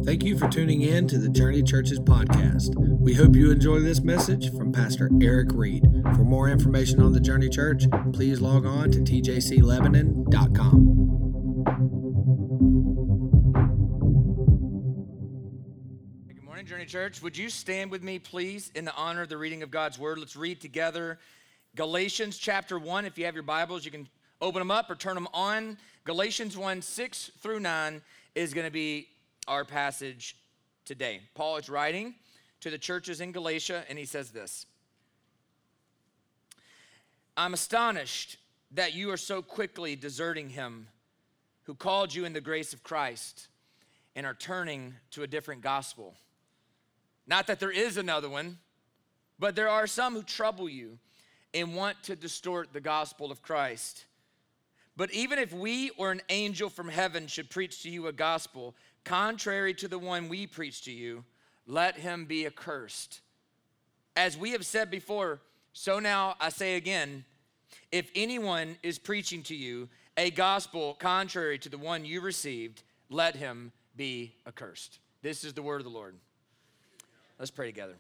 Thank you for tuning in to the Journey Churches podcast. We hope you enjoy this message from Pastor Eric Reed. For more information on the Journey Church, please log on to tjclebanon.com. Good morning, Journey Church. Would you stand with me, please, in the honor of the reading of God's Word? Let's read together Galatians chapter 1. If you have your Bibles, you can open them up or turn them on. Galatians 1, 6 through 9 is going to be our passage today. Paul is writing to the churches in Galatia, and he says this: I'm astonished that you are so quickly deserting him who called you in the grace of Christ and are turning to a different gospel. Not that there is another one, but there are some who trouble you and want to distort the gospel of Christ. But even if we or an angel from heaven should preach to you a gospel contrary to the one we preach to you, let him be accursed. As we have said before, so now I say again, if anyone is preaching to you a gospel contrary to the one you received, let him be accursed. This is the word of the Lord. Let's pray together.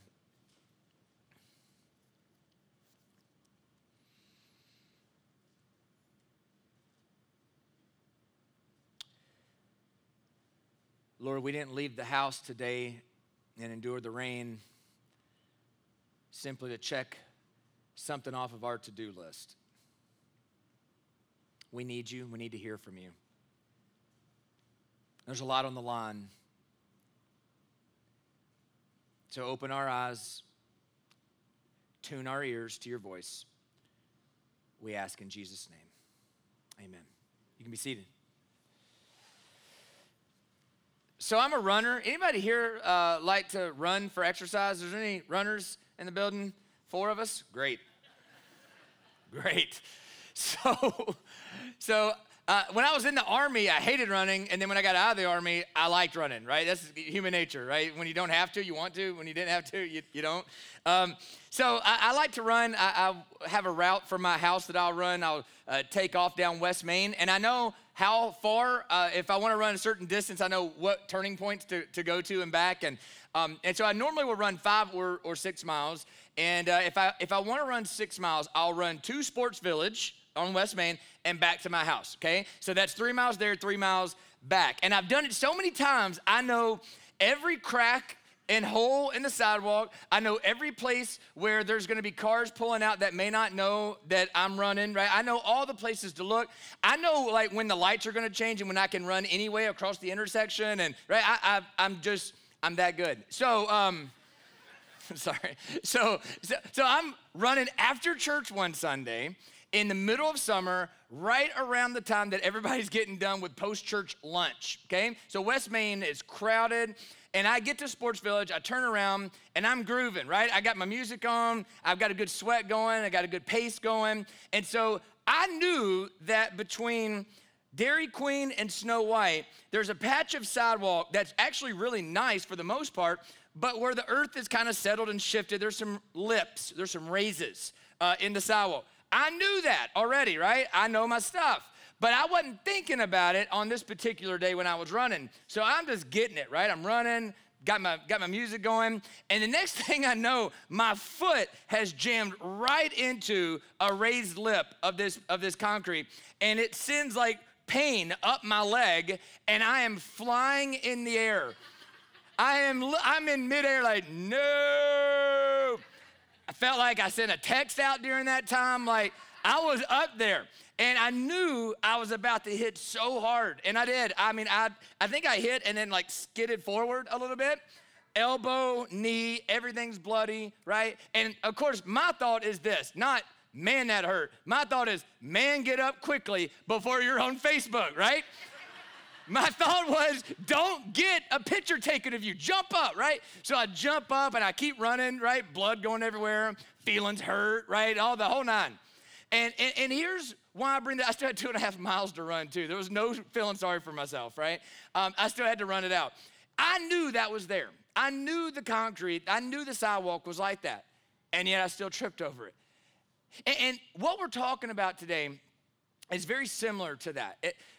Lord, we didn't leave the house today and endure the rain simply to check something off of our to-do list. We need you. We need to hear from you. There's a lot on the line. So open our eyes, tune our ears to your voice. We ask in Jesus' name. Amen. You can be seated. So I'm a runner. Anybody here like to run for exercise? Is there any runners in the building? 4 of us? Great. Great. So when I was in the Army, I hated running, and then when I got out of the Army, I liked running, right? That's human nature, right? When you don't have to, you want to. When you didn't have to, you don't. So I like to run. I have a route from my house that I'll run. I'll take off down West Main, and I know how far, if I want to run a certain distance, I know what turning points to go to and back. And so I normally will run 5 or 6 miles. And if I want to run 6 miles, I'll run to Sports Village on West Main and back to my house, okay? So that's 3 miles there, 3 miles back. And I've done it so many times, I know every crack and hole in the sidewalk. I know every place where there's gonna be cars pulling out that may not know that I'm running, right? I know all the places to look. I know like when the lights are gonna change and when I can run anyway across the intersection, and right, I'm that good. So, sorry. So I'm running after church one Sunday in the middle of summer, right around the time that everybody's getting done with post-church lunch, okay? So West Main is crowded, and I get to Sports Village, I turn around, and I'm grooving, right? I got my music on, I've got a good sweat going, I got a good pace going, and so I knew that between Dairy Queen and Snow White, there's a patch of sidewalk that's actually really nice for the most part, but where the earth is kind of settled and shifted, there's some lips, there's some raises in the sidewalk. I knew that already, right? I know my stuff. But I wasn't thinking about it on this particular day when I was running. So I'm just getting it, right? I'm running, got my music going, and the next thing I know, my foot has jammed right into a raised lip of this concrete, and it sends like pain up my leg, and I am flying in the air. I'm in midair like, no. I felt like I sent a text out during that time, like I was up there. And I knew I was about to hit so hard, and I did. I mean, I think I hit and then like skidded forward a little bit. Elbow, knee, everything's bloody, right? And of course, my thought is this, not, man, that hurt. My thought is, man, get up quickly before you're on Facebook, right? My thought was, don't get a picture taken of you. Jump up, right? So I jump up and I keep running, right? Blood going everywhere, feelings hurt, right? All the whole nine. And here's why I bring that. I still had 2.5 miles to run too. There was no feeling sorry for myself, right? I still had to run it out. I knew that was there. I knew the concrete. I knew the sidewalk was like that. And yet I still tripped over it. And what we're talking about today is very similar to that.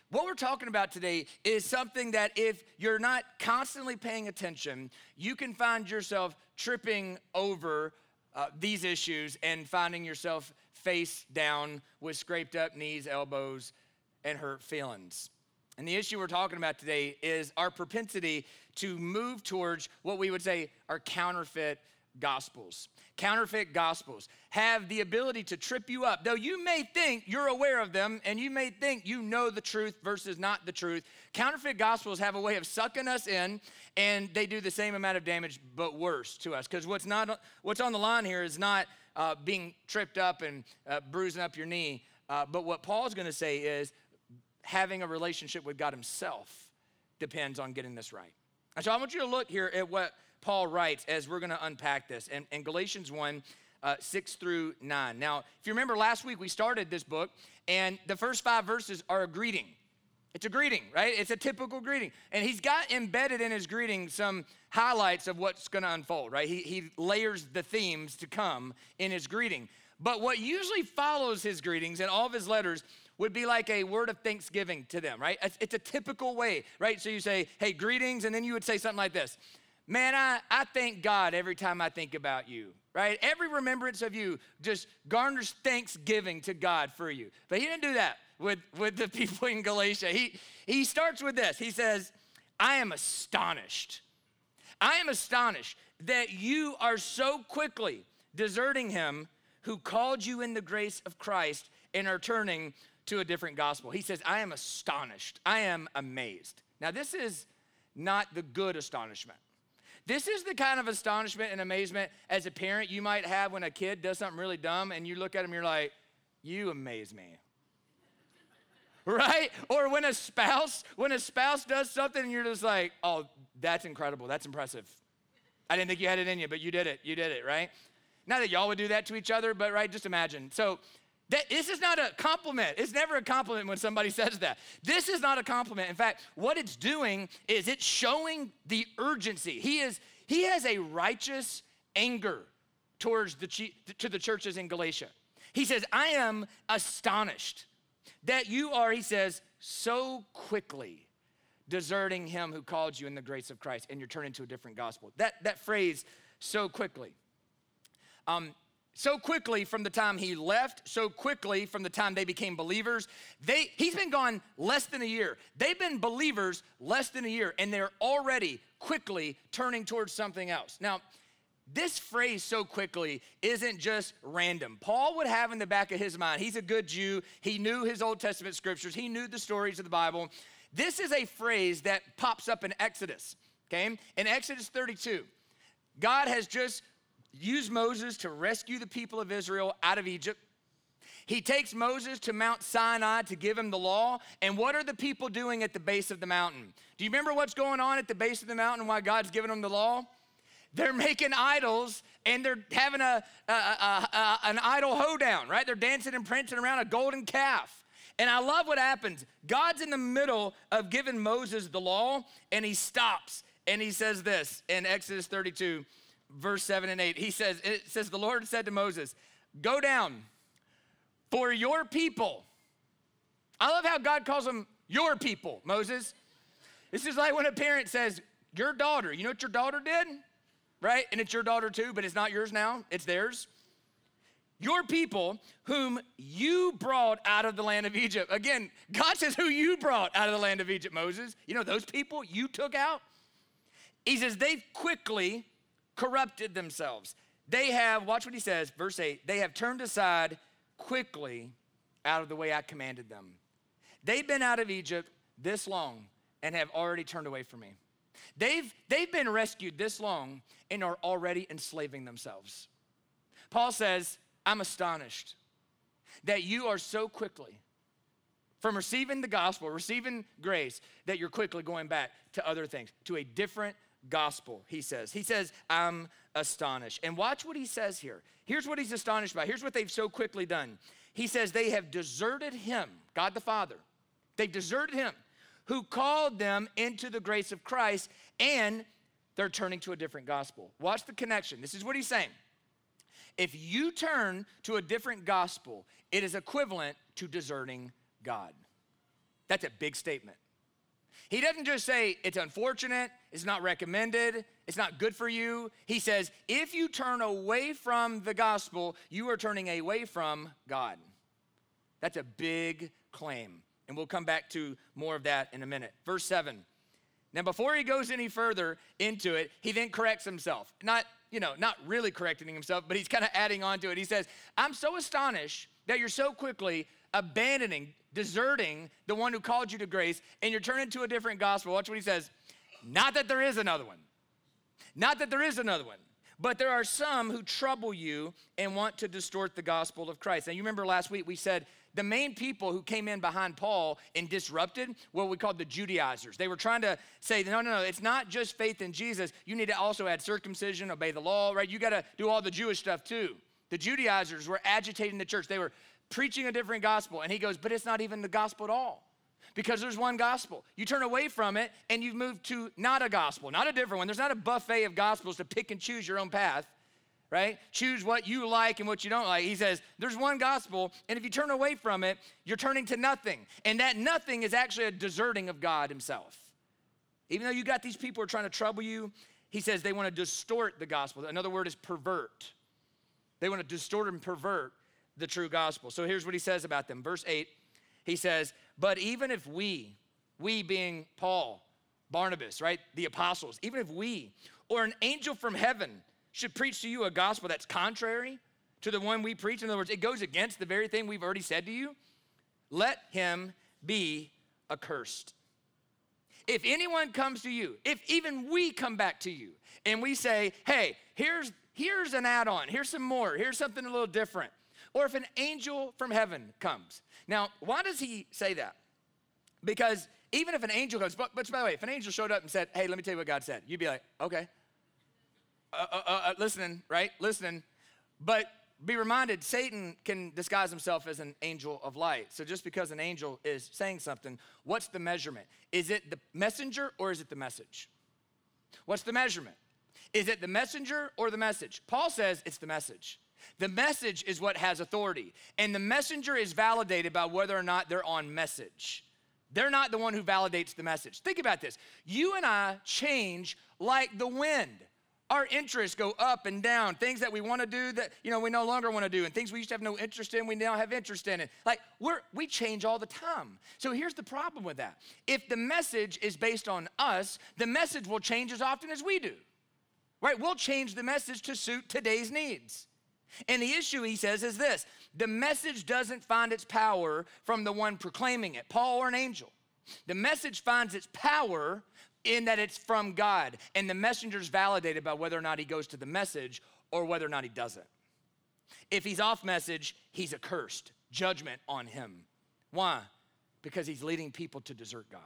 What we're talking about today is something that if you're not constantly paying attention, you can find yourself tripping over these issues and finding yourself face down with scraped up knees, elbows, and hurt feelings. And the issue we're talking about today is our propensity to move towards what we would say are counterfeit gospels. Counterfeit gospels have the ability to trip you up. Though you may think you're aware of them and you may think you know the truth versus not the truth, counterfeit gospels have a way of sucking us in, and they do the same amount of damage but worse to us. Because what's on the line here is not being tripped up and bruising up your knee, but what Paul's going to say is having a relationship with God himself depends on getting this right. And so I want you to look here at what Paul writes as we're going to unpack this in Galatians 1, 6 through 9. Now, if you remember last week, we started this book, and the first 5 verses are a greeting. It's a greeting, right? It's a typical greeting. And he's got embedded in his greeting some highlights of what's going to unfold, right? He layers the themes to come in his greeting. But what usually follows his greetings and all of his letters would be like a word of thanksgiving to them, right? It's a typical way, right? So you say, hey, greetings, and then you would say something like this. Man, I thank God every time I think about you, right? Every remembrance of you just garners thanksgiving to God for you. But he didn't do that with the people in Galatia. He starts with this. He says, I am astonished. I am astonished that you are so quickly deserting him who called you in the grace of Christ and are turning to a different gospel. He says, I am astonished. I am amazed. Now, this is not the good astonishment. This is the kind of astonishment and amazement as a parent you might have when a kid does something really dumb and you look at him and you're like, you amaze me. Right? Or when a spouse does something and you're just like, oh, that's incredible. That's impressive. I didn't think you had it in you, but you did it. You did it, right? Not that y'all would do that to each other, but right, just imagine. So this is not a compliment. It's never a compliment when somebody says that. This is not a compliment. In fact, what it's doing is it's showing the urgency. He has a righteous anger towards to the churches in Galatia. He says, I am astonished that you are, he says, so quickly deserting him who called you in the grace of Christ, and you're turning to a different gospel. That phrase, so quickly. So quickly from the time he left, so quickly from the time they became believers. He's been gone less than a year. They've been believers less than a year, and they're already quickly turning towards something else. Now, this phrase, so quickly, isn't just random. Paul would have in the back of his mind, he's a good Jew. He knew his Old Testament scriptures. He knew the stories of the Bible. This is a phrase that pops up in Exodus, okay? In Exodus 32, God has just used Moses to rescue the people of Israel out of Egypt. He takes Moses to Mount Sinai to give him the law. And what are the people doing at the base of the mountain? Do you remember what's going on at the base of the mountain, why God's given them the law? They're making idols, and they're having an idol hoedown, right? They're dancing and prancing around a golden calf. And I love what happens. God's in the middle of giving Moses the law, and he stops, and he says this in Exodus 32, verse 7 and 8. It says, the Lord said to Moses, go down, for your people. I love how God calls them your people, Moses. This is like when a parent says, your daughter. You know what your daughter did? Right? And it's your daughter too, but it's not yours now. It's theirs. Your people whom you brought out of the land of Egypt. Again, God says who you brought out of the land of Egypt, Moses. You know those people you took out? He says they've quickly corrupted themselves. They have, watch what he says, verse 8, they have turned aside quickly out of the way I commanded them. They've been out of Egypt this long and have already turned away from me. They've been rescued this long and are already enslaving themselves. Paul says, I'm astonished that you are so quickly from receiving the gospel, receiving grace, that you're quickly going back to other things, to a different gospel, he says. He says, I'm astonished. And watch what he says here. Here's what he's astonished by. Here's what they've so quickly done. He says they have deserted him, God the Father. They've deserted him who called them into the grace of Christ, and they're turning to a different gospel. Watch the connection. This is what he's saying. If you turn to a different gospel, it is equivalent to deserting God. That's a big statement. He doesn't just say it's unfortunate, it's not recommended, it's not good for you. He says, if you turn away from the gospel, you are turning away from God. That's a big claim. And we'll come back to more of that in a minute. Verse 7. Now, before he goes any further into it, he then corrects himself. Not really correcting himself, but he's kind of adding on to it. He says, I'm so astonished that you're so quickly abandoning, deserting the one who called you to grace, and you're turning to a different gospel. Watch what he says. Not that there is another one. Not that there is another one. But there are some who trouble you and want to distort the gospel of Christ. Now, you remember last week we said the main people who came in behind Paul and disrupted were what we called the Judaizers. They were trying to say, no, it's not just faith in Jesus. You need to also add circumcision, obey the law, right? You got to do all the Jewish stuff too. The Judaizers were agitating the church. They were preaching a different gospel. And he goes, but it's not even the gospel at all. Because there's one gospel. You turn away from it and you've moved to not a gospel, not a different one. There's not a buffet of gospels to pick and choose your own path, right? Choose what you like and what you don't like. He says there's one gospel, and if you turn away from it, you're turning to nothing. And that nothing is actually a deserting of God himself. Even though you got these people who are trying to trouble you, he says they want to distort the gospel. Another word is pervert. They want to distort and pervert the true gospel. So here's what he says about them. Verse 8, he says, but even if we being Paul, Barnabas, right, the apostles, even if we or an angel from heaven should preach to you a gospel that's contrary to the one we preach, in other words, it goes against the very thing we've already said to you, let him be accursed. If anyone comes to you, if even we come back to you and we say, hey, here's an add-on, here's some more, here's something a little different, or if an angel from heaven comes. Now, why does he say that? Because even if an angel comes, but by the way, if an angel showed up and said, hey, let me tell you what God said, you'd be like, okay. Listening, right? Listening. But be reminded, Satan can disguise himself as an angel of light. So just because an angel is saying something, what's the measurement? Is it the messenger or is it the message? What's the measurement? Is it the messenger or the message? Paul says it's the message. The message is what has authority. And the messenger is validated by whether or not they're on message. They're not the one who validates the message. Think about this. You and I change like the wind. Our interests go up and down. Things that we want to do that, we no longer want to do. And things we used to have no interest in, we now have interest in it. Like, we change all the time. So here's the problem with that. If the message is based on us, the message will change as often as we do. Right? We'll change the message to suit today's needs. And the issue, he says, is this. The message doesn't find its power from the one proclaiming it, Paul or an angel. The message finds its power in that it's from God. And the messenger's validated by whether or not he goes to the message or whether or not he doesn't. If he's off message, he's accursed. Judgment on him. Why? Because he's leading people to desert God.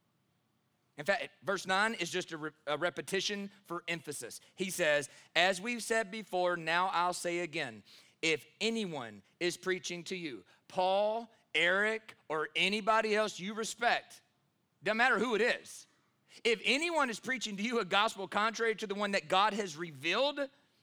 In fact, verse 9 is just a repetition for emphasis. He says, as we've said before, now I'll say again, if anyone is preaching to you, Paul, Eric, or anybody else you respect, doesn't matter who it is, if anyone is preaching to you a gospel contrary to the one that God has revealed,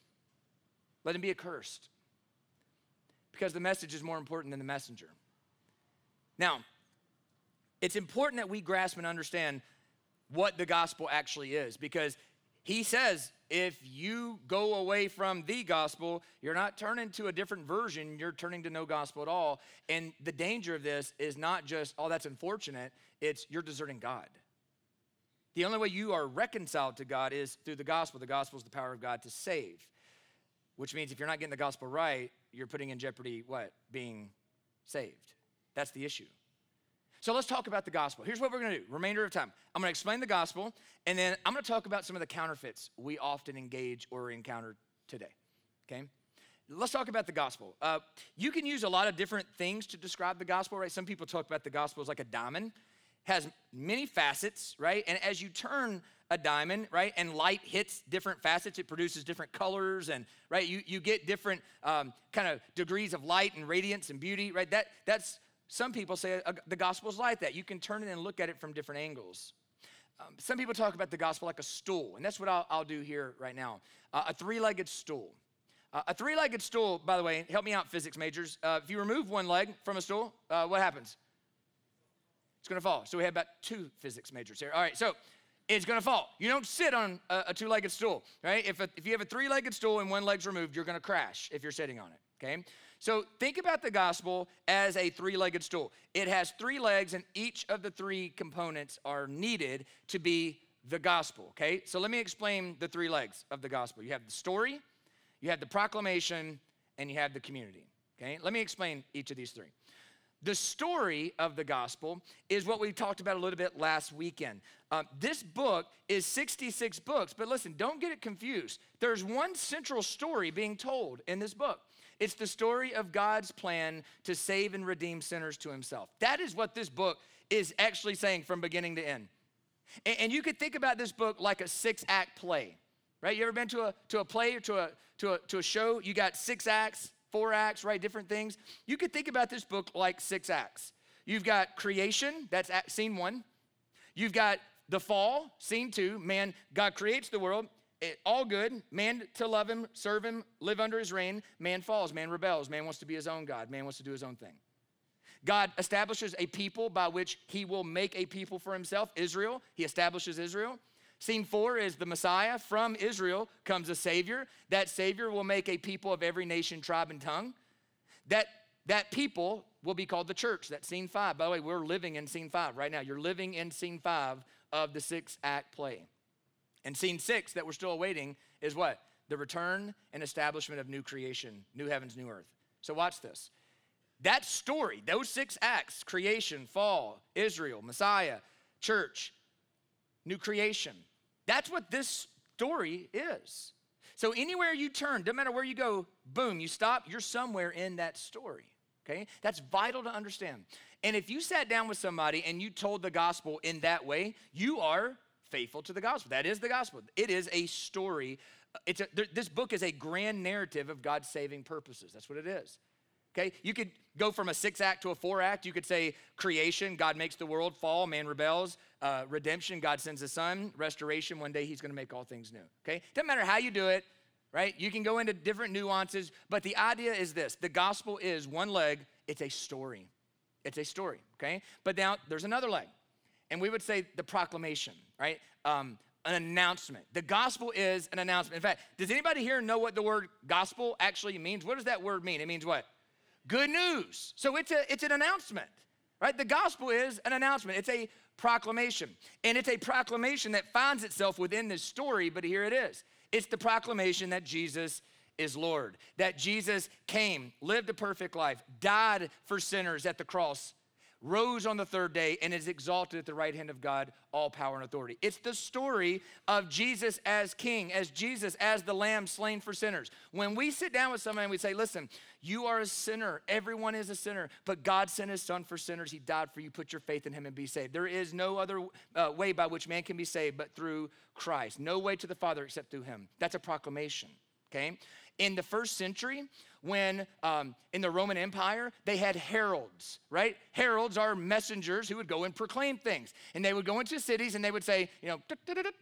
let him be accursed. Because the message is more important than the messenger. Now, it's important that we grasp and understand what the gospel actually is, because he says if you go away from the gospel, you're not turning to a different version, you're turning to no gospel at all. And the danger of this is not just, oh, that's unfortunate, it's you're deserting God. The only way you are reconciled to God is through the gospel. The gospel is the power of God to save, which means if you're not getting the gospel right, you're putting in jeopardy what? Being saved. That's the issue. So let's talk about the gospel. Here's what we're going to do, remainder of time. I'm going to explain the gospel, and then I'm going to talk about some of the counterfeits we often engage or encounter today, okay? Let's talk about the gospel. You can use a lot of different things to describe the gospel, right? Some people talk about the gospel as like a diamond. Has many facets, right? And as you turn a diamond, right, and light hits different facets, it produces different colors, and right, you get different kind of degrees of light and radiance and beauty, right? That's some people say the gospel's like that. You can turn it and look at it from different angles. Some people talk about the gospel like a stool, and that's what I'll do here right now. A three-legged stool. A three-legged stool, by the way, help me out, physics majors. If you remove one leg from a stool, what happens? It's gonna fall. So we have about 2 physics majors here. All right, so it's gonna fall. You don't sit on a 2-legged stool, right? If you have a 3-legged stool and one leg's removed, you're gonna crash if you're sitting on it, okay? So think about the gospel as a 3-legged stool. It has 3 legs, and each of the 3 components are needed to be the gospel, okay? So let me explain the 3 legs of the gospel. You have the story, you have the proclamation, and you have the community, okay? Let me explain each of these 3. The story of the gospel is what we talked about a little bit last weekend. This book is 66 books, but listen, don't get it confused. There's one central story being told in this book. It's the story of God's plan to save and redeem sinners to himself. That is what this book is actually saying from beginning to end. And you could think about this book like a 6-act play, right? You ever been to a play or to a show? You got 6 acts, 4 acts, right? Different things. You could think about this book like 6 acts. You've got creation, that's scene 1. You've got the fall, scene 2. Man, God creates the world. All good, man to love him, serve him, live under his reign. Man falls, man rebels, man wants to be his own God, man wants to do his own thing. God establishes a people by which he will make a people for himself, Israel. He establishes Israel. Scene 4 is the Messiah. From Israel comes a Savior. That Savior will make a people of every nation, tribe, and tongue. That people will be called the church. That's scene 5. By the way, we're living in scene 5 right now. You're living in scene 5 of the 6-act play. And scene 6 that we're still awaiting is what? The return and establishment of new creation, new heavens, new earth. So watch this. That story, those 6 acts, creation, fall, Israel, Messiah, church, new creation. That's what this story is. So anywhere you turn, doesn't matter where you go, boom, you stop, you're somewhere in that story, okay? That's vital to understand. And if you sat down with somebody and you told the gospel in that way, you are faithful to the gospel. That is the gospel. It is a story. This book is a grand narrative of God's saving purposes. That's what it is. Okay? You could go from a 6-act to a 4-act. You could say creation, God makes the world. Fall, man rebels. Redemption, God sends his son. Restoration, one day he's going to make all things new. Okay? Doesn't matter how you do it, right? You can go into different nuances, but the idea is this. The gospel is one leg. It's a story. It's a story, okay? But now there's another leg. And we would say the proclamation, right? An announcement. The gospel is an announcement. In fact, does anybody here know what the word gospel actually means? What does that word mean? It means what? Good news. So it's an announcement, right? The gospel is an announcement. It's a proclamation. And it's a proclamation that finds itself within this story, but here it is. It's the proclamation that Jesus is Lord, that Jesus came, lived a perfect life, died for sinners at the cross, rose on the 3rd day, and is exalted at the right hand of God, all power and authority. It's the story of Jesus as king, as Jesus as the lamb slain for sinners. When we sit down with somebody and we say, listen, you are a sinner. Everyone is a sinner, but God sent his son for sinners. He died for you. Put your faith in him and be saved. There is no other way by which man can be saved but through Christ. No way to the Father except through him. That's a proclamation, okay? In the 1st century, when in the Roman Empire, they had heralds, right? Heralds are messengers who would go and proclaim things. And they would go into cities and they would say, you know,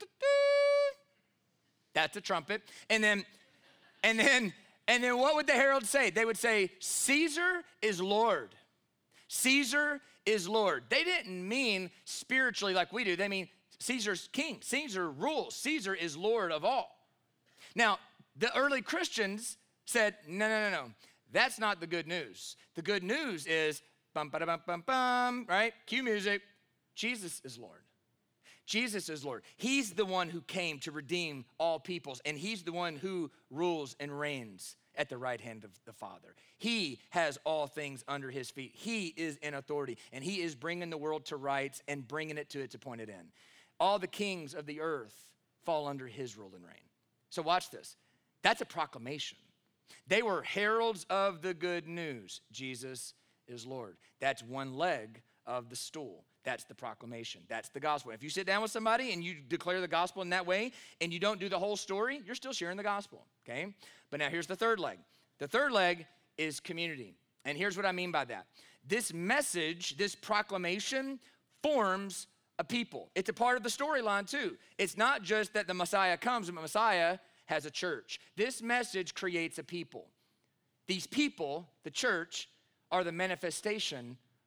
that's a trumpet. And then what would the heralds say? They would say, Caesar is Lord. Caesar is Lord. They didn't mean spiritually like we do. They mean Caesar's king. Caesar rules. Caesar is Lord of all. Now, the early Christians said, no. That's not the good news. The good news is, bum, ba, bum, bum, bum, right? Cue music. Jesus is Lord. Jesus is Lord. He's the one who came to redeem all peoples, and he's the one who rules and reigns at the right hand of the Father. He has all things under his feet. He is in authority, and he is bringing the world to rights and bringing it to its appointed end. All the kings of the earth fall under his rule and reign. So watch this. That's a proclamation. They were heralds of the good news. Jesus is Lord. That's one leg of the stool. That's the proclamation. That's the gospel. If you sit down with somebody and you declare the gospel in that way and you don't do the whole story, you're still sharing the gospel, okay? But now here's the 3rd leg. The 3rd leg is community. And here's what I mean by that. This message, this proclamation forms a people. It's a part of the storyline too. It's not just that the Messiah comes, but Messiah has a church. This message creates a people. These people, the church, are the manifestation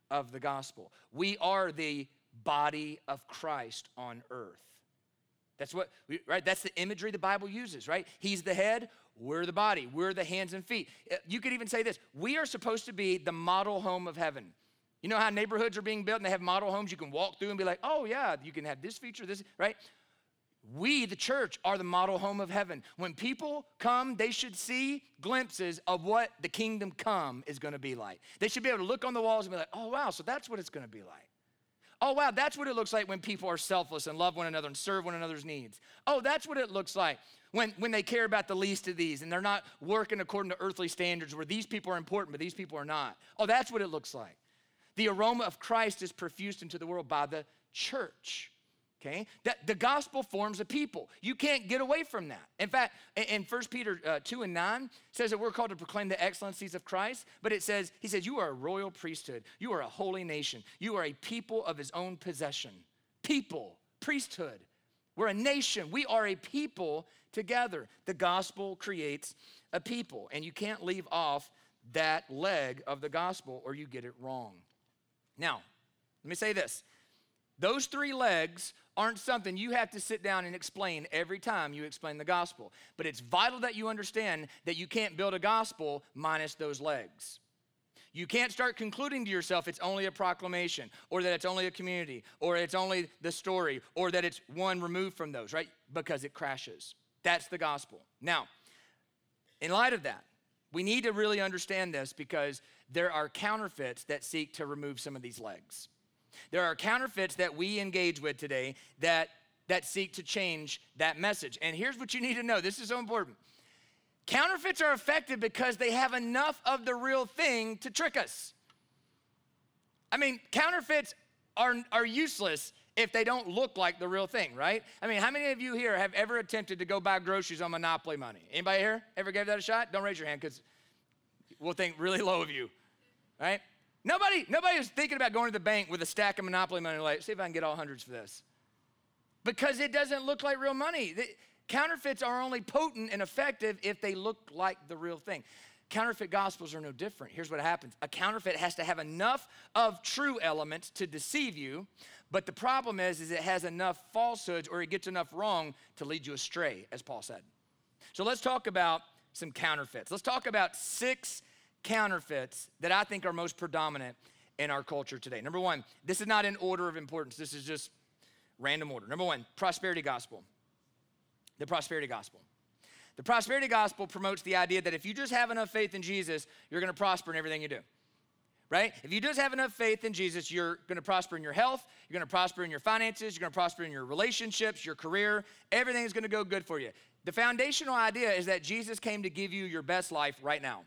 of the gospel. We are the body of Christ on earth. That's right? That's the imagery the Bible uses, right? He's the head, we're the body, we're the hands and feet. You could even say this, we are supposed to be the model home of heaven. You know how neighborhoods are being built and they have model homes you can walk through and be like, oh yeah, you can have this feature, this, right? We, the church, are the model home of heaven. When people come, they should see glimpses of what the kingdom come is going to be like. They should be able to look on the walls and be like, oh wow, so that's what it's going to be like. Oh wow, that's what it looks like when people are selfless and love one another and serve one another's needs. Oh, that's what it looks like when they care about the least of these and they're not working according to earthly standards where these people are important but these people are not. Oh, that's what it looks like. The aroma of Christ is perfused into the world by the church. Okay, that the gospel forms a people. You can't get away from that. In fact, in 1 Peter 2:9 says that we're called to proclaim the excellencies of Christ, but he says, you are a royal priesthood. You are a holy nation. You are a people of his own possession. People, priesthood. We're a nation. We are a people together. The gospel creates a people, and you can't leave off that leg of the gospel or you get it wrong. Now, let me say this. Those three legs aren't something you have to sit down and explain every time you explain the gospel. But it's vital that you understand that you can't build a gospel minus those legs. You can't start concluding to yourself it's only a proclamation, or that it's only a community, or it's only the story, or that it's one removed from those, right? Because it crashes. That's the gospel. Now, in light of that, we need to really understand this because there are counterfeits that seek to remove some of these legs. There are counterfeits that we engage with today that seek to change that message. And here's what you need to know. This is so important. Counterfeits are effective because they have enough of the real thing to trick us. I mean, counterfeits are useless if they don't look like the real thing, right? I mean, how many of you here have ever attempted to go buy groceries on Monopoly money? Anybody here ever gave that a shot? Don't raise your hand because we'll think really low of you, right? Nobody was thinking about going to the bank with a stack of Monopoly money like, see if I can get all hundreds for this. Because it doesn't look like real money. Counterfeits are only potent and effective if they look like the real thing. Counterfeit gospels are no different. Here's what happens. A counterfeit has to have enough of true elements to deceive you, but the problem is it has enough falsehoods or it gets enough wrong to lead you astray, as Paul said. So let's talk about some counterfeits. Let's talk about 6 counterfeits that I think are most predominant in our culture today. Number 1, this is not in order of importance. This is just random order. Number 1, prosperity gospel. The prosperity gospel. The prosperity gospel promotes the idea that if you just have enough faith in Jesus, you're going to prosper in everything you do. Right? If you just have enough faith in Jesus, you're going to prosper in your health, you're going to prosper in your finances, you're going to prosper in your relationships, your career, everything is going to go good for you. The foundational idea is that Jesus came to give you your best life right now.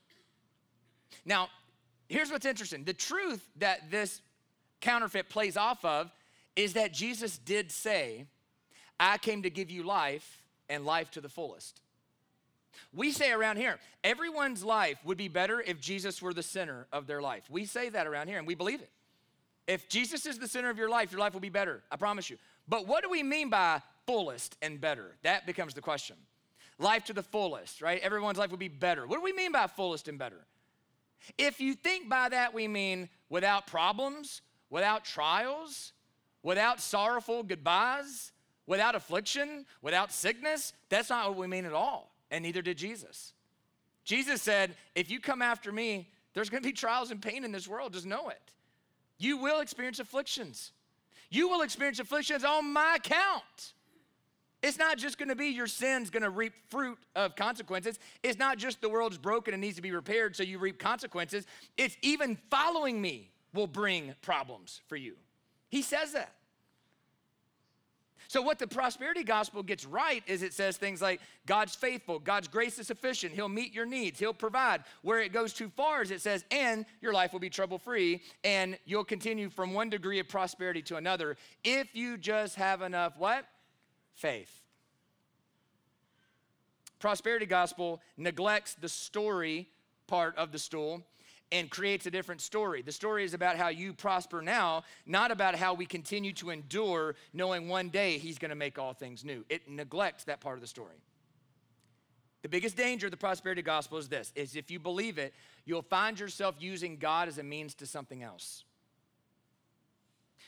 Now, here's what's interesting. The truth that this counterfeit plays off of is that Jesus did say, I came to give you life and life to the fullest. We say around here, everyone's life would be better if Jesus were the center of their life. We say that around here and we believe it. If Jesus is the center of your life will be better, I promise you. But what do we mean by fullest and better? That becomes the question. Life to the fullest, right? Everyone's life would be better. What do we mean by fullest and better? If you think by that we mean without problems, without trials, without sorrowful goodbyes, without affliction, without sickness, that's not what we mean at all. And neither did Jesus. Jesus said, if you come after me, there's going to be trials and pain in this world. Just know it. You will experience afflictions. You will experience afflictions on my account. It's not just going to be your sins going to reap fruit of consequences. It's not just the world's broken and needs to be repaired so you reap consequences. It's even following me will bring problems for you. He says that. So what the prosperity gospel gets right is it says things like God's faithful, God's grace is sufficient, he'll meet your needs, he'll provide. Where it goes too far is it says, and your life will be trouble-free, and you'll continue from one degree of prosperity to another if you just have enough what? Faith. Prosperity gospel neglects the story part of the stool and creates a different story. The story is about how you prosper now, not about how we continue to endure knowing one day he's going to make all things new. It neglects that part of the story. The biggest danger of the prosperity gospel is this, is if you believe it, you'll find yourself using God as a means to something else.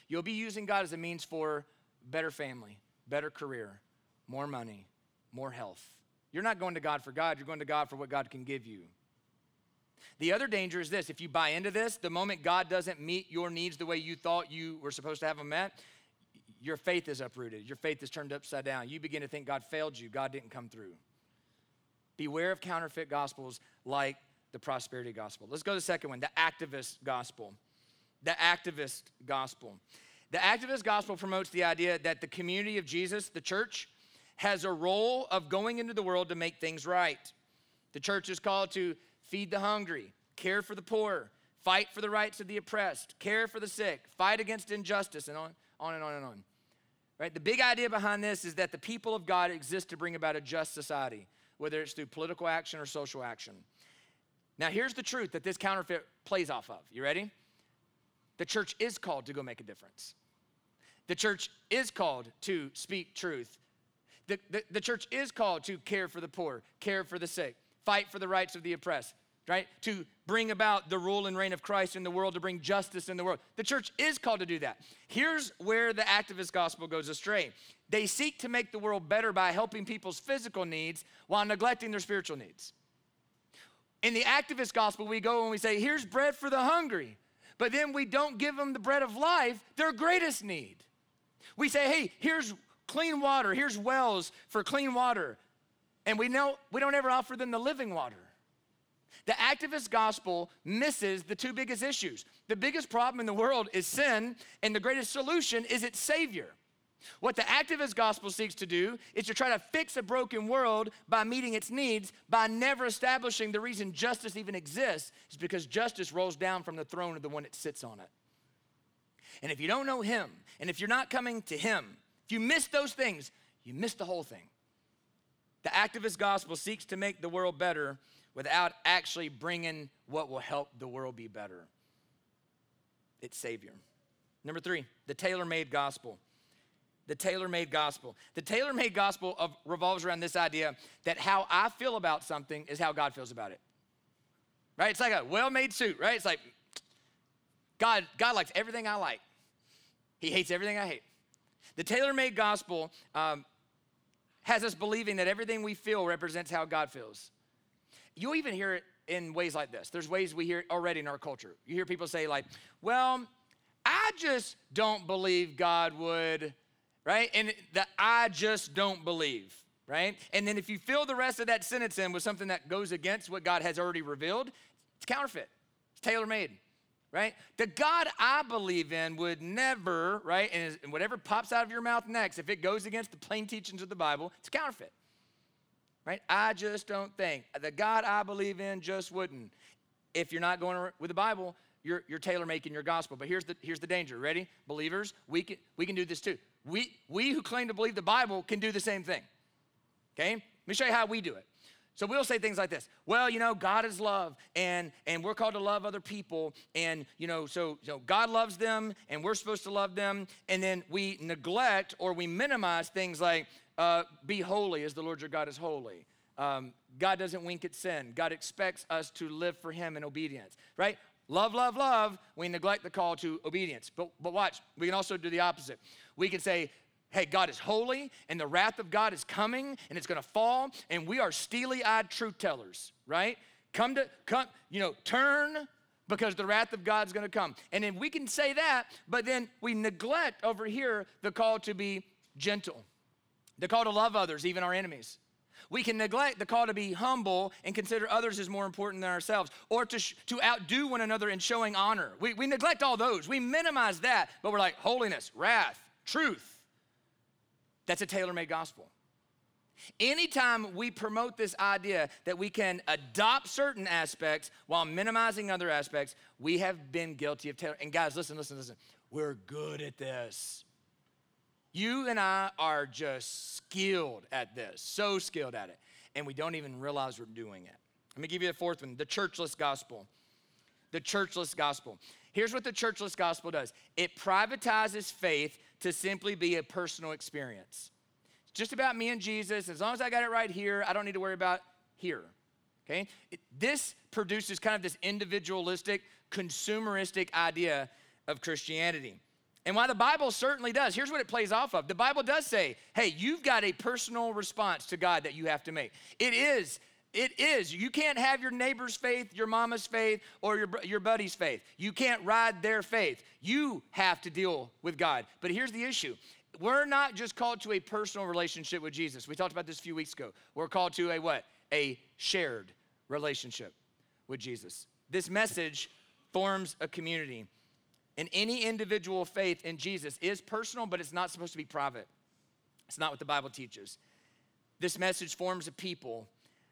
you'll be using God as a means for better family, better career, more money, more health. You're not going to God for God, you're going to God for what God can give you. The other danger is this: if you buy into this, the moment God doesn't meet your needs the way you thought you were supposed to have them met, your faith is uprooted. Your faith is turned upside down. You begin to think God failed you. God didn't come through. Beware of counterfeit gospels like the prosperity gospel. Let's go to the second one, the activist gospel. The activist gospel. The activist gospel promotes the idea that the community of Jesus, the church, has a role of going into the world to make things right. The church is called to feed the hungry, care for the poor, fight for the rights of the oppressed, care for the sick, fight against injustice, and on and on and on. Right? The big idea behind this is that the people of God exist to bring about a just society, whether it's through political action or social action. Now, here's the truth that this counterfeit plays off of. You ready? The church is called to go make a difference. The church is called to speak truth. The church is called to care for the poor, care for the sick, fight for the rights of the oppressed, right? To bring about the rule and reign of Christ in the world, to bring justice in the world. The church is called to do that. Here's where the activist gospel goes astray. They seek to make the world better by helping people's physical needs while neglecting their spiritual needs. In the activist gospel, we go and we say, here's bread for the hungry, but then we don't give them the bread of life, their greatest need. We say, hey, here's clean water, here's wells for clean water, and we don't ever offer them the living water. The activist gospel misses the two biggest issues. The biggest problem in the world is sin, and the greatest solution is its Savior. What the activist gospel seeks to do is to try to fix a broken world by meeting its needs, by never establishing the reason justice even exists is because justice rolls down from the throne of the one that sits on it. And if you don't know him, and if you're not coming to him, if you miss those things, you miss the whole thing. The activist gospel seeks to make the world better without actually bringing what will help the world be better. Its Savior. Number 3, the tailor-made gospel. The tailor-made gospel. The tailor-made gospel revolves around this idea that how I feel about something is how God feels about it. Right? It's like a well-made suit, right? It's like God likes everything I like. He hates everything I hate. The tailor-made gospel has us believing that everything we feel represents how God feels. You'll even hear it in ways like this. There's ways we hear it already in our culture. You hear people say like, well, I just don't believe God would, right? And I just don't believe, right? And then if you fill the rest of that sentence in with something that goes against what God has already revealed, it's counterfeit. It's tailor-made, right? The God I believe in would never, right? And whatever pops out of your mouth next, if it goes against the plain teachings of the Bible, it's counterfeit, right? I just don't think. The God I believe in just wouldn't. If you're not going with the Bible, you're tailor-making your gospel. But here's the danger. Ready? Believers, we can do this too. We who claim to believe the Bible can do the same thing. Okay? Let me show you how we do it. So we'll say things like this. Well, God is love, and we're called to love other people, and so God loves them, and we're supposed to love them, and then we neglect or we minimize things like be holy as the Lord your God is holy. God doesn't wink at sin. God expects us to live for him in obedience, right? Love, love, love. We neglect the call to obedience. But watch, we can also do the opposite. We can say, hey, God is holy, and the wrath of God is coming, and it's going to fall, and we are steely-eyed truth tellers, right? Turn, because the wrath of God's going to come. And then we can say that, but then we neglect over here the call to be gentle, the call to love others, even our enemies. We can neglect the call to be humble and consider others as more important than ourselves, or to outdo one another in showing honor. We neglect all those. We minimize that, but we're like holiness, wrath, truth. That's a tailor-made gospel. Anytime we promote this idea that we can adopt certain aspects while minimizing other aspects, we have been guilty of tailor. And guys, listen. We're good at this. You and I are just skilled at this, so skilled at it, and we don't even realize we're doing it. Let me give you the fourth one, the churchless gospel. The churchless gospel. Here's what the churchless gospel does. It privatizes faith to simply be a personal experience. It's just about me and Jesus. As long as I got it right here, I don't need to worry about here, okay? This produces kind of this individualistic, consumeristic idea of Christianity. And while the Bible certainly does, here's what it plays off of. The Bible does say, hey, you've got a personal response to God that you have to make. It is. You can't have your neighbor's faith, your mama's faith, or your buddy's faith. You can't ride their faith. You have to deal with God. But here's the issue. We're not just called to a personal relationship with Jesus. We talked about this a few weeks ago. We're called to a what? A shared relationship with Jesus. This message forms a community. And any individual faith in Jesus is personal, but it's not supposed to be private. It's not what the Bible teaches. This message forms a people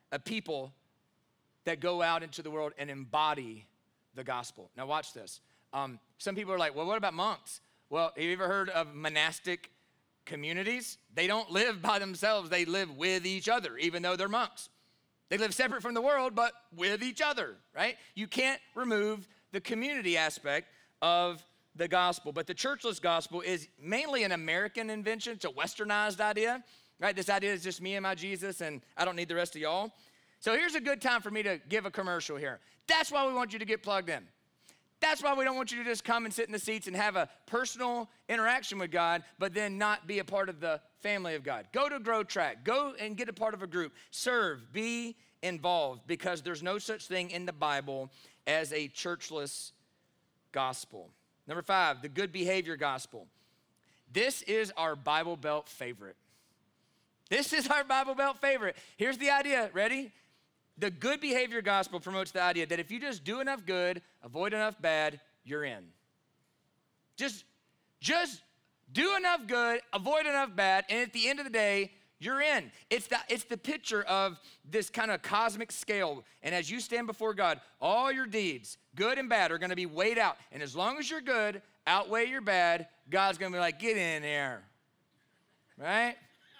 that go out into the world and embody the gospel. Now watch this. Some people are like, well, what about monks? Well, have you ever heard of monastic communities? They don't live by themselves. They live with each other, even though they're monks. They live separate from the world, but with each other, right? You can't remove the community aspect of the gospel. But the churchless gospel is mainly an American invention. It's a westernized idea, right? This idea is just me and my Jesus, and I don't need the rest of y'all. So here's a good time for me to give a commercial here. That's why we want you to get plugged in. That's why we don't want you to just come and sit in the seats and have a personal interaction with God, but then not be a part of the family of God. Go to Grow Track. Go and get a part of a group. Serve. Be involved, because there's no such thing in the Bible as a churchless gospel. Number 5, the good behavior gospel. This is our Bible Belt favorite. This is our Bible Belt favorite. Here's the idea. Ready? The good behavior gospel promotes the idea that if you just do enough good, avoid enough bad, you're in. Just do enough good, avoid enough bad, and at the end of the day, you're in. It's the picture of this kind of cosmic scale. And as you stand before God, all your deeds, good and bad, are going to be weighed out. And as long as you're good, outweigh your bad, God's going to be like, get in there. Right?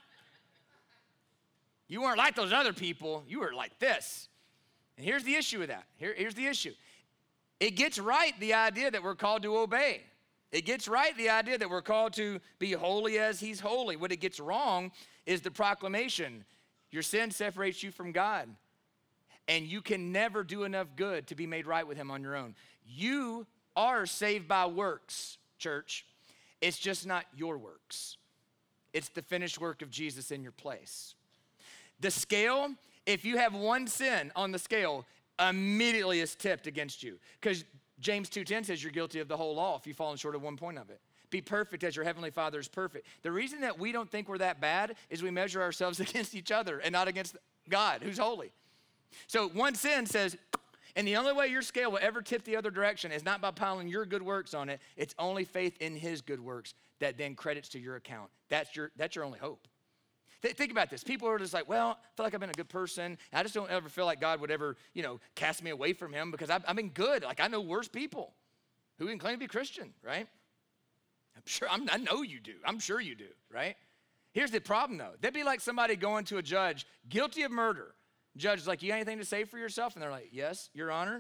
You weren't like those other people. You were like this. And here's the issue with that. Here's the issue. It gets right the idea that we're called to obey. It gets right the idea that we're called to be holy as he's holy. What it gets wrong is the proclamation. Your sin separates you from God, and you can never do enough good to be made right with him on your own. You are saved by works, church. It's just not your works. It's the finished work of Jesus in your place. The scale, if you have one sin on the scale, immediately is tipped against you, because James 2:10 says you're guilty of the whole law if you've fallen short of one point of it. Be perfect as your heavenly Father is perfect. The reason that we don't think we're that bad is we measure ourselves against each other and not against God, who's holy. So one sin says, and the only way your scale will ever tip the other direction is not by piling your good works on it. It's only faith in his good works that then credits to your account. That's your only hope. Think about this. People are just like, well, I feel like I've been a good person. I just don't ever feel like God would ever, cast me away from him because I've been good. Like, I know worse people who can claim to be Christian, right? I know you do. I'm sure you do, right? Here's the problem, though. That'd be like somebody going to a judge, guilty of murder. Judge is like, you got anything to say for yourself? And they're like, yes, Your Honor.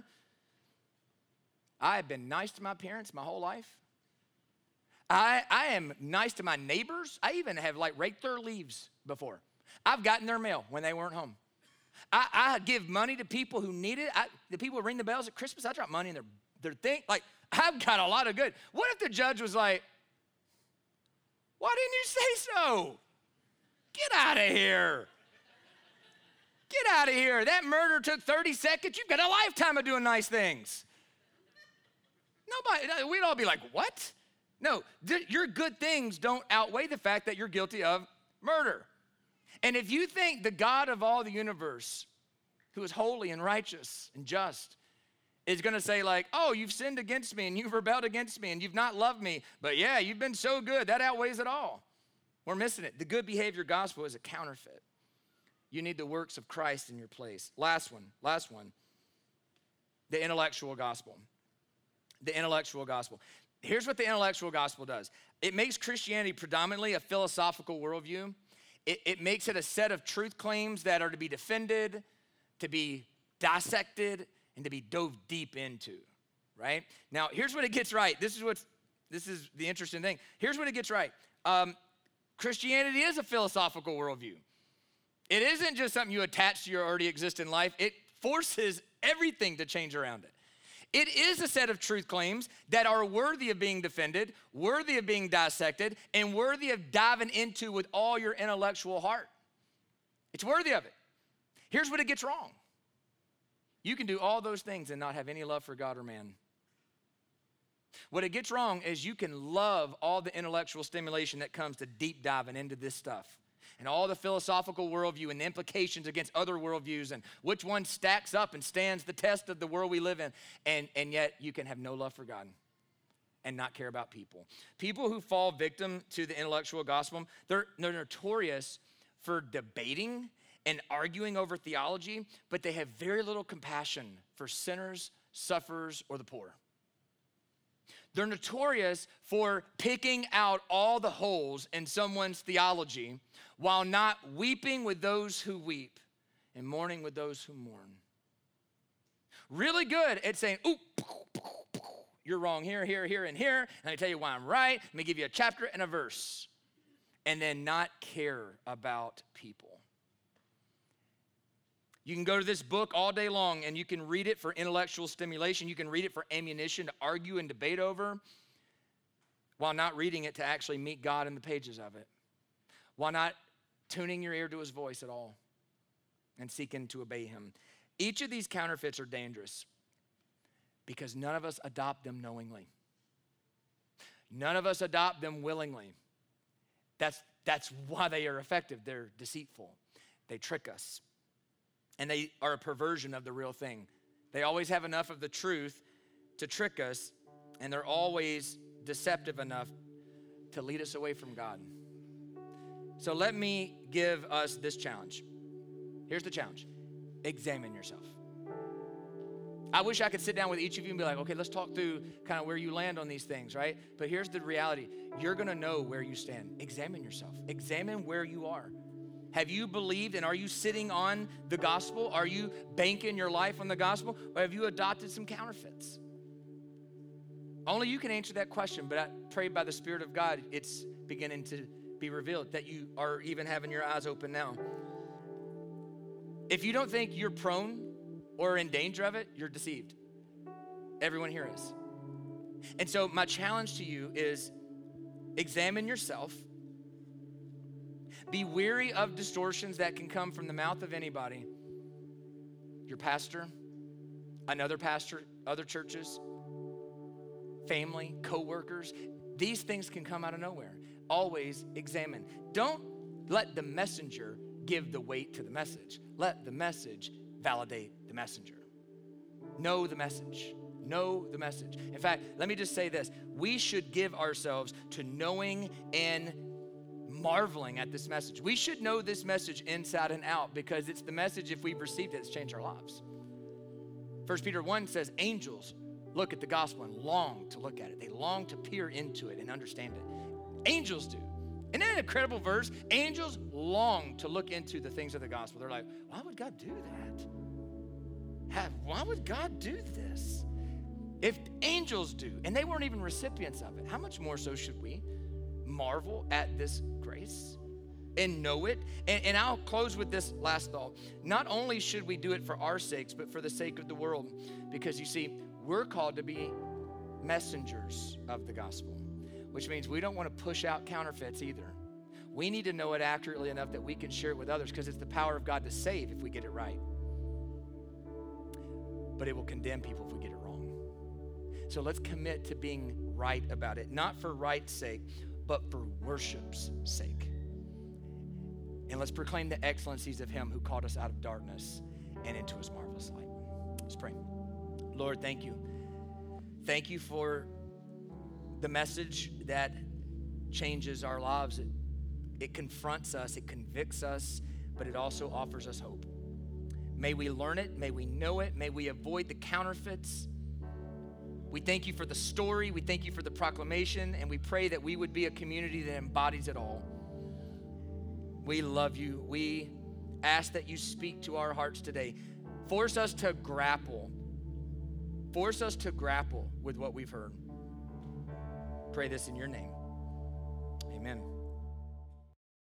I have been nice to my parents my whole life. I am nice to my neighbors. I even have raked their leaves before. I've gotten their mail when they weren't home. I give money to people who need it. The people who ring the bells at Christmas, I drop money in their thing. I've got a lot of good. What if the judge was like, why didn't you say so? Get out of here. Get out of here. That murder took 30 seconds. You've got a lifetime of doing nice things. We'd all be like, what? No, your good things don't outweigh the fact that you're guilty of murder. And if you think the God of all the universe, who is holy and righteous and just, is going to say oh, you've sinned against me and you've rebelled against me and you've not loved me, but yeah, you've been so good, that outweighs it all. We're missing it. The good behavior gospel is a counterfeit. You need the works of Christ in your place. Last one. The intellectual gospel. The intellectual gospel. Here's what the intellectual gospel does. It makes Christianity predominantly a philosophical worldview. It makes it a set of truth claims that are to be defended, to be dissected, and to be dove deep into, right? Now, here's what it gets right. This is the interesting thing. Here's what it gets right. Christianity is a philosophical worldview. It isn't just something you attach to your already existing life. It forces everything to change around it. It is a set of truth claims that are worthy of being defended, worthy of being dissected, and worthy of diving into with all your intellectual heart. It's worthy of it. Here's what it gets wrong. You can do all those things and not have any love for God or man. What it gets wrong is you can love all the intellectual stimulation that comes to deep diving into this stuff and all the philosophical worldview and the implications against other worldviews and which one stacks up and stands the test of the world we live in. And yet you can have no love for God and not care about people. People who fall victim to the intellectual gospel, they're notorious for debating and arguing over theology, but they have very little compassion for sinners, sufferers, or the poor. They're notorious for picking out all the holes in someone's theology while not weeping with those who weep and mourning with those who mourn. Really good at saying, ooh, you're wrong here, here, here, and here. And let me tell you why I'm right. Let me give you a chapter and a verse. And then not care about people. You can go to this book all day long and you can read it for intellectual stimulation. You can read it for ammunition to argue and debate over while not reading it to actually meet God in the pages of it. While not tuning your ear to his voice at all and seeking to obey him. Each of these counterfeits are dangerous because none of us adopt them knowingly. None of us adopt them willingly. That's why they are effective. They're deceitful. They trick us. And they are a perversion of the real thing. They always have enough of the truth to trick us, and they're always deceptive enough to lead us away from God. So let me give us this challenge. Here's the challenge. Examine yourself. I wish I could sit down with each of you and be like, okay, let's talk through kind of where you land on these things, right? But here's the reality. You're going to know where you stand. Examine yourself. Examine where you are. Have you believed and are you sitting on the gospel? Are you banking your life on the gospel? Or have you adopted some counterfeits? Only you can answer that question, but I pray by the Spirit of God, it's beginning to be revealed that you are even having your eyes open now. If you don't think you're prone or in danger of it, you're deceived. Everyone here is. And so my challenge to you is examine yourself. Be weary of distortions that can come from the mouth of anybody. Your pastor, another pastor, other churches, family, co-workers. These things can come out of nowhere. Always examine. Don't let the messenger give the weight to the message. Let the message validate the messenger. Know the message. Know the message. In fact, let me just say this. We should give ourselves to knowing and marveling at this message. We should know this message inside and out because it's the message, if we've received it, it's changed our lives. 1 Peter 1 says, angels look at the gospel and long to look at it. They long to peer into it and understand it. Angels do. Isn't that an incredible verse? Angels long to look into the things of the gospel. They're like, why would God do that? Why would God do this? If angels do, and they weren't even recipients of it, how much more so should we marvel at this grace and know it? And I'll close with this last thought. Not only should we do it for our sakes, but for the sake of the world. Because you see, we're called to be messengers of the gospel, which means we don't want to push out counterfeits either. We need to know it accurately enough that we can share it with others because it's the power of God to save if we get it right. But it will condemn people if we get it wrong. So let's commit to being right about it, not for right's sake, but for worship's sake. And let's proclaim the excellencies of him who called us out of darkness and into his marvelous light. Let's pray. Lord, thank you. Thank you for the message that changes our lives. It confronts us, it convicts us, but it also offers us hope. May we learn it, may we know it, may we avoid the counterfeits. We thank you for the story, we thank you for the proclamation, and we pray that we would be a community that embodies it all. We love you. We ask that you speak to our hearts today. Force us to grapple. Force us to grapple with what we've heard. Pray this in your name. Amen.